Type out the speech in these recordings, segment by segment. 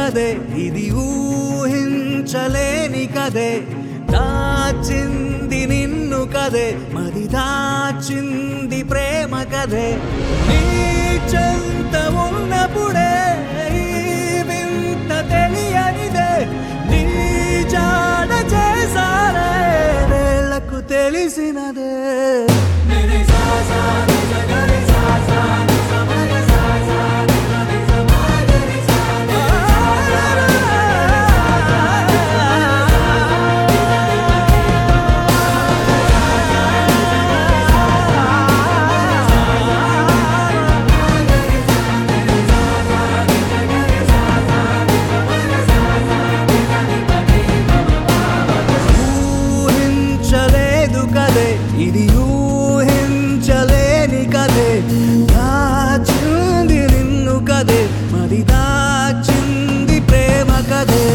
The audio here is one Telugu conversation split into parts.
కదే ఇది ఊహించలేని కదే దాచింది నిన్ను కదే మది దాచింది ప్రేమ కదే నీ చెంత ఉన్నప్పుడే ఈ వింత తెలియనిదే నీ జాడ చేసారే వేళ్లకు తెలిసినదే ఇది ఊహించలేని కదే దాచింది నిన్ను కదే మరి దాచింది ప్రేమ కదే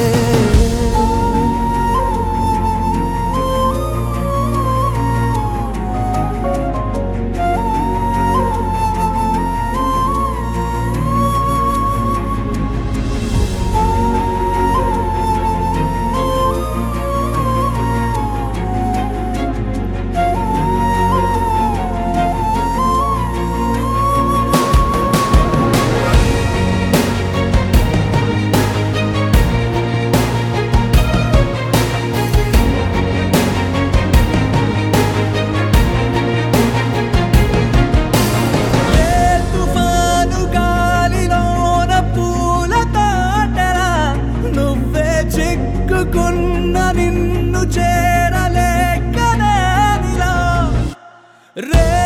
నిన్ను చేరలేకనే నిలా రే